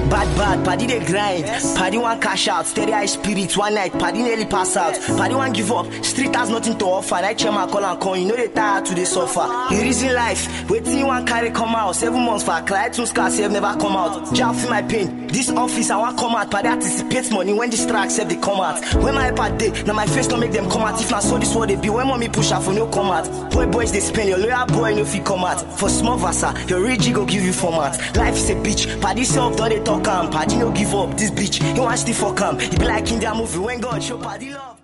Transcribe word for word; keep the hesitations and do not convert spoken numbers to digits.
Bad, bad, paddy they grind. Paddy want cash out, steady high spirits. One night, paddy nearly pass out. Paddy want give up, street has nothing to offer. Night chairman call and call, you know they tired to the suffer. You reason life, waiting you want carry come out. Seven months for a cry, two scars have never come out. Job feel my pain. This office I want come out, paddy anticipates money when this tracks have they come out. When my iPad day, now my face don't make them come out. If not so this what they be, when mommy push out for no come out. Boy boys they spend your lawyer boy no fee come out. For small vasa, your rich go give you format. Life is a bitch, paddy self don't they talk am. Paddy no give up, this bitch, he wants to fuck am. He be like in their movie when God show paddy love.